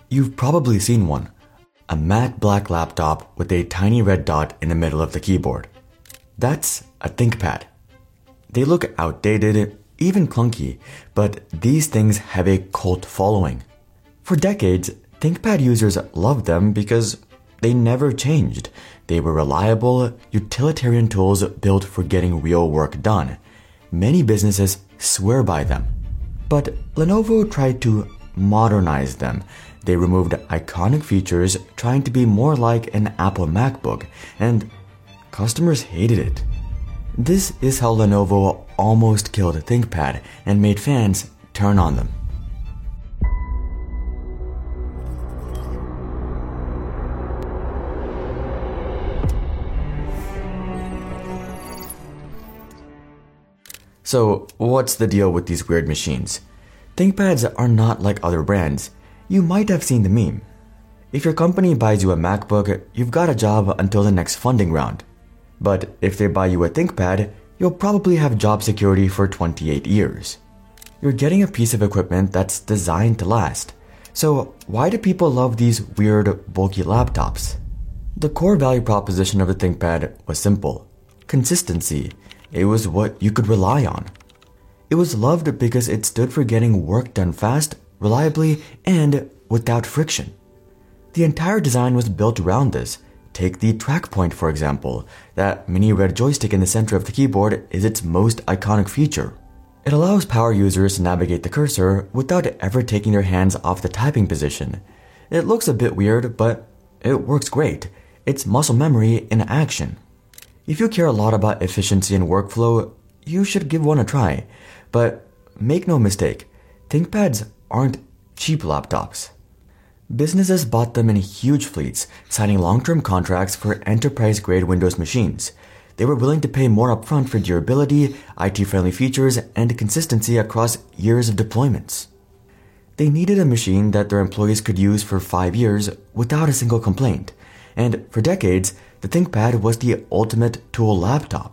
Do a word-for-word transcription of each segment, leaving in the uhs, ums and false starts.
You've probably seen one. A matte black laptop with a tiny red dot in the middle of the keyboard. That's a ThinkPad. They look outdated, even clunky, but these things have a cult following. For decades, ThinkPad users loved them because they never changed. They were reliable, utilitarian tools built for getting real work done. Many businesses swear by them. But Lenovo tried to modernize them. They removed iconic features, trying to be more like an Apple MacBook, and customers hated it. This is how Lenovo almost killed ThinkPad and made fans turn on them. So, what's the deal with these weird machines? ThinkPads are not like other brands. You might have seen the meme. If your company buys you a MacBook, you've got a job until the next funding round. But if they buy you a ThinkPad, you'll probably have job security for twenty-eight years. You're getting a piece of equipment that's designed to last. So why do people love these weird, bulky laptops? The core value proposition of the ThinkPad was simple. Consistency. It was what you could rely on. It was loved because it stood for getting work done fast, reliably, and without friction. The entire design was built around this. Take the TrackPoint, for example. That mini red joystick in the center of the keyboard is its most iconic feature. It allows power users to navigate the cursor without ever taking their hands off the typing position. It looks a bit weird, but it works great. It's muscle memory in action. If you care a lot about efficiency and workflow, you should give one a try. But make no mistake, ThinkPads aren't cheap laptops. Businesses bought them in huge fleets, signing long-term contracts for enterprise-grade Windows machines. They were willing to pay more upfront for durability, I T-friendly features, and consistency across years of deployments. They needed a machine that their employees could use for five years without a single complaint. And for decades, the ThinkPad was the ultimate tool laptop.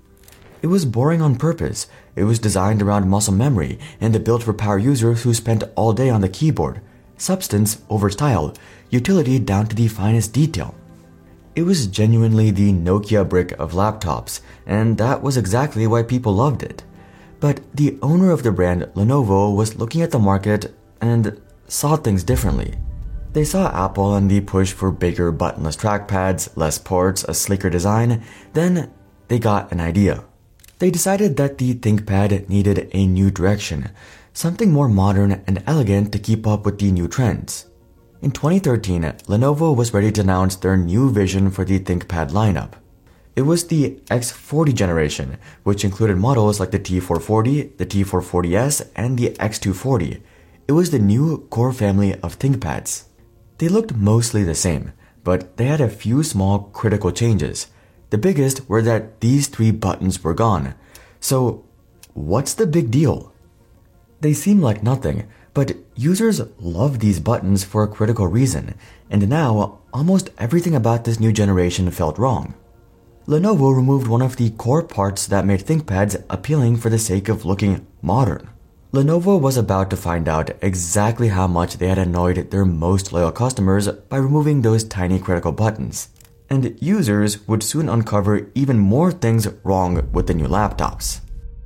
It was boring on purpose. It was designed around muscle memory and built for power users who spent all day on the keyboard. Substance over style, utility down to the finest detail. It was genuinely the Nokia brick of laptops, and that was exactly why people loved it. But the owner of the brand, Lenovo, was looking at the market and saw things differently. They saw Apple and the push for bigger buttonless trackpads, less ports, a sleeker design. Then they got an idea. They decided that the ThinkPad needed a new direction, something more modern and elegant to keep up with the new trends. In twenty thirteen, Lenovo was ready to announce their new vision for the ThinkPad lineup. It was the X forty generation, which included models like the T four forty, the T four forty S, and the X two forty. It was the new core family of ThinkPads. They looked mostly the same, but they had a few small critical changes. The biggest were that these three buttons were gone. So, what's the big deal? They seem like nothing, but users love these buttons for a critical reason, and now almost everything about this new generation felt wrong. Lenovo removed one of the core parts that made ThinkPads appealing for the sake of looking modern. Lenovo was about to find out exactly how much they had annoyed their most loyal customers by removing those tiny critical buttons. And users would soon uncover even more things wrong with the new laptops.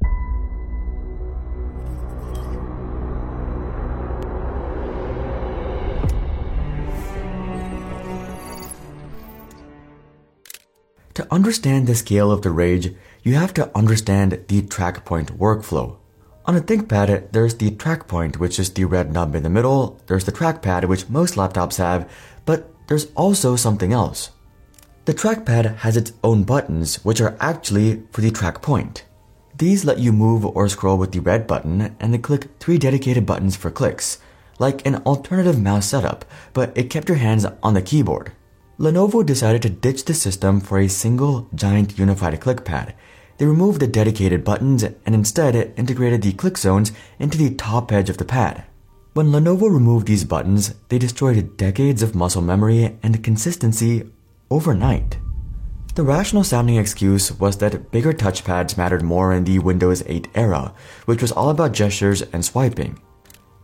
To understand the scale of the rage, you have to understand the TrackPoint workflow. On a ThinkPad, there's the TrackPoint, which is the red nub in the middle. There's the trackpad, which most laptops have, but there's also something else. The trackpad has its own buttons, which are actually for the TrackPoint. These let you move or scroll with the red button, and they click three dedicated buttons for clicks, like an alternative mouse setup, but it kept your hands on the keyboard. Lenovo decided to ditch the system for a single, giant unified clickpad. They removed the dedicated buttons and instead integrated the click zones into the top edge of the pad. When Lenovo removed these buttons, they destroyed decades of muscle memory and consistency overnight. The rational sounding excuse was that bigger touchpads mattered more in the Windows eight era, which was all about gestures and swiping.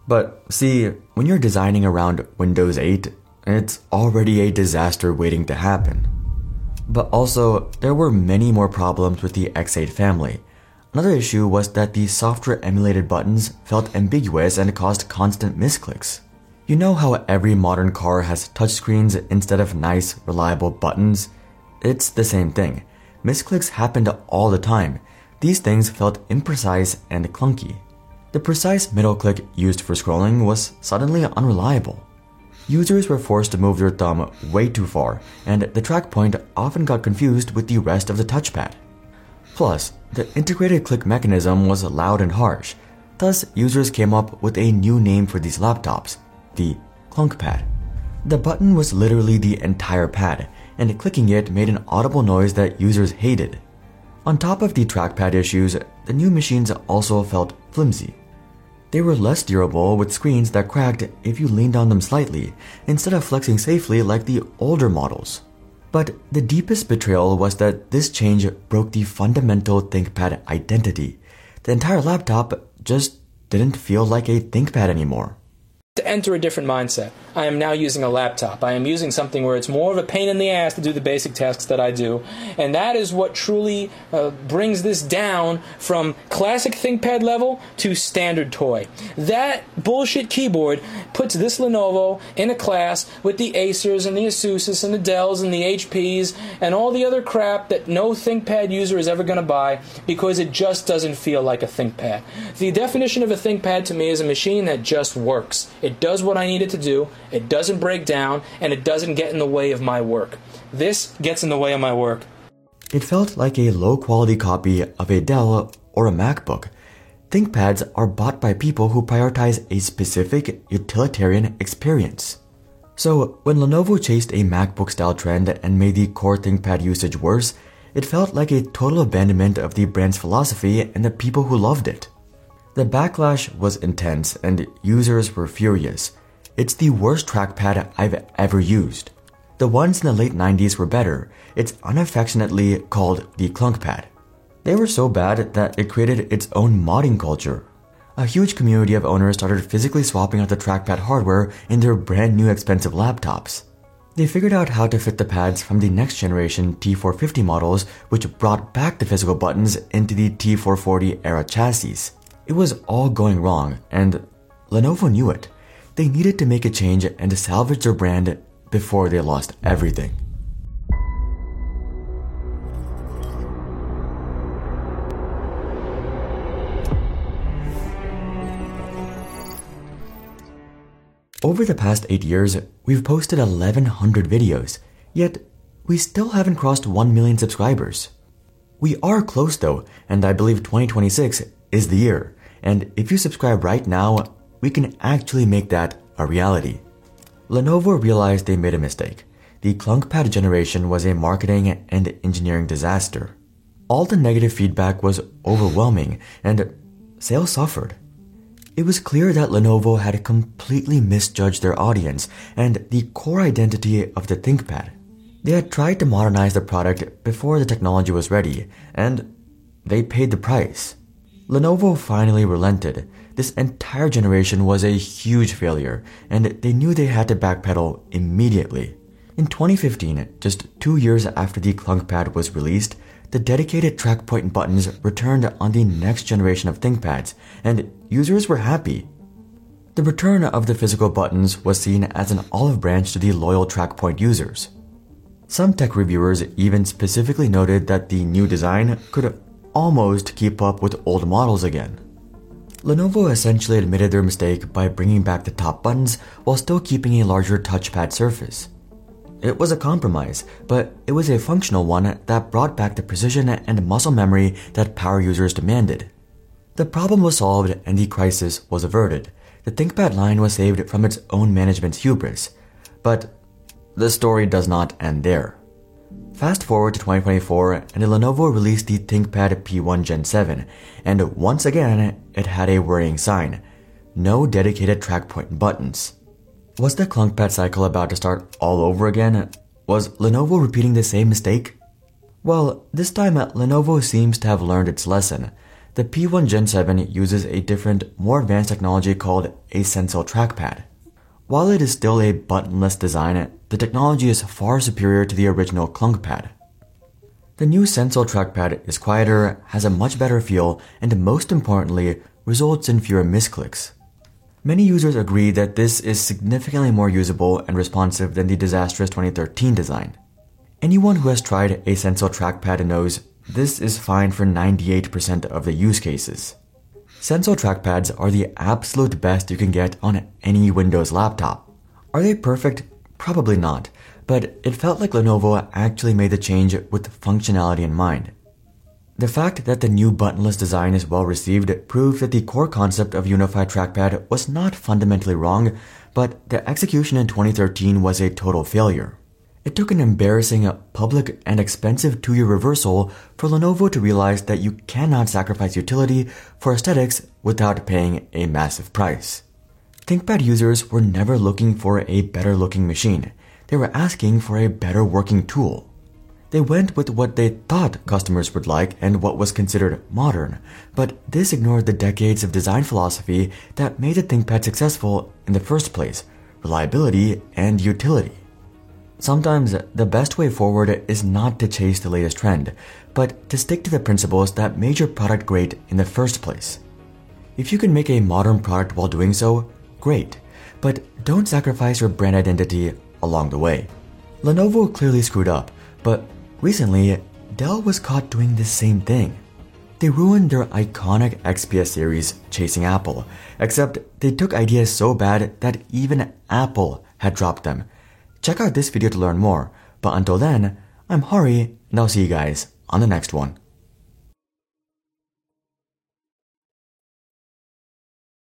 But see, when you're designing around Windows eight, it's already a disaster waiting to happen. But also, there were many more problems with the X eight family. Another issue was that the software-emulated buttons felt ambiguous and caused constant misclicks. You know how every modern car has touchscreens instead of nice, reliable buttons? It's the same thing. Misclicks happened all the time. These things felt imprecise and clunky. The precise middle click used for scrolling was suddenly unreliable. Users were forced to move their thumb way too far, and the track point often got confused with the rest of the touchpad. Plus, the integrated click mechanism was loud and harsh. Thus, users came up with a new name for these laptops, the clunkpad. The button was literally the entire pad, and clicking it made an audible noise that users hated. On top of the trackpad issues, the new machines also felt flimsy. They were less durable, with screens that cracked if you leaned on them slightly, instead of flexing safely like the older models. But the deepest betrayal was that this change broke the fundamental ThinkPad identity. The entire laptop just didn't feel like a ThinkPad anymore. To enter a different mindset. I am now using a laptop. I am using something where it's more of a pain in the ass to do the basic tasks that I do. And that is what truly uh, brings this down from classic ThinkPad level to standard toy. That bullshit keyboard puts this Lenovo in a class with the Acers and the Asus and the Dells and the H Ps and all the other crap that no ThinkPad user is ever going to buy because it just doesn't feel like a ThinkPad. The definition of a ThinkPad to me is a machine that just works. It does what I need it to do, it doesn't break down, and it doesn't get in the way of my work. This gets in the way of my work. It felt like a low-quality copy of a Dell or a MacBook. ThinkPads are bought by people who prioritize a specific utilitarian experience. So, when Lenovo chased a MacBook-style trend and made the core ThinkPad usage worse, it felt like a total abandonment of the brand's philosophy and the people who loved it. The backlash was intense and users were furious. It's the worst trackpad I've ever used. The ones in the late nineties were better. It's unaffectionately called the clunkpad. They were so bad that it created its own modding culture. A huge community of owners started physically swapping out the trackpad hardware in their brand new expensive laptops. They figured out how to fit the pads from the next generation T four fifty models, which brought back the physical buttons into the T four forty era chassis. It was all going wrong, and Lenovo knew it. They needed to make a change and to salvage their brand before they lost everything. Over the past eight years, we've posted eleven hundred videos, yet we still haven't crossed one million subscribers. We are close though, and I believe twenty twenty-six is the year. And if you subscribe right now, we can actually make that a reality. Lenovo realized they made a mistake. The clunkpad generation was a marketing and engineering disaster. All the negative feedback was overwhelming, and sales suffered. It was clear that Lenovo had completely misjudged their audience and the core identity of the ThinkPad. They had tried to modernize the product before the technology was ready, and they paid the price. Lenovo finally relented. This entire generation was a huge failure, and they knew they had to backpedal immediately. In twenty fifteen, just two years after the clunkpad was released, the dedicated track point buttons returned on the next generation of ThinkPads, and users were happy. The return of the physical buttons was seen as an olive branch to the loyal track point users. Some tech reviewers even specifically noted that the new design could almost keep up with old models again. Lenovo essentially admitted their mistake by bringing back the top buttons while still keeping a larger touchpad surface. It was a compromise, but it was a functional one that brought back the precision and muscle memory that power users demanded. The problem was solved and the crisis was averted. The ThinkPad line was saved from its own management's hubris. But the story does not end there. Fast forward to twenty twenty-four, and Lenovo released the ThinkPad P one Gen seven, and once again, it had a worrying sign: no dedicated track point buttons. Was the clunkpad cycle about to start all over again? Was Lenovo repeating the same mistake? Well, this time Lenovo seems to have learned its lesson. The P one Gen seven uses a different, more advanced technology called a Sensile trackpad. While it is still a buttonless design, the technology is far superior to the original ClunkPad. The new Sensile trackpad is quieter, has a much better feel, and most importantly, results in fewer misclicks. Many users agree that this is significantly more usable and responsive than the disastrous twenty thirteen design. Anyone who has tried a Sensile trackpad knows this is fine for ninety-eight percent of the use cases. Sensile trackpads are the absolute best you can get on any Windows laptop. Are they perfect? Probably not, but it felt like Lenovo actually made the change with functionality in mind. The fact that the new buttonless design is well received proves that the core concept of unified trackpad was not fundamentally wrong, but the execution in twenty thirteen was a total failure. It took an embarrassing, public, and expensive two-year reversal for Lenovo to realize that you cannot sacrifice utility for aesthetics without paying a massive price. ThinkPad users were never looking for a better-looking machine. They were asking for a better working tool. They went with what they thought customers would like and what was considered modern, but this ignored the decades of design philosophy that made the ThinkPad successful in the first place: reliability and utility. Sometimes the best way forward is not to chase the latest trend, but to stick to the principles that made your product great in the first place. If you can make a modern product while doing so, great, but don't sacrifice your brand identity along the way. Lenovo clearly screwed up, but recently, Dell was caught doing the same thing. They ruined their iconic X P S series chasing Apple, except they took ideas so bad that even Apple had dropped them. Check out this video to learn more, but until then, I'm Hari, and I'll see you guys on the next one.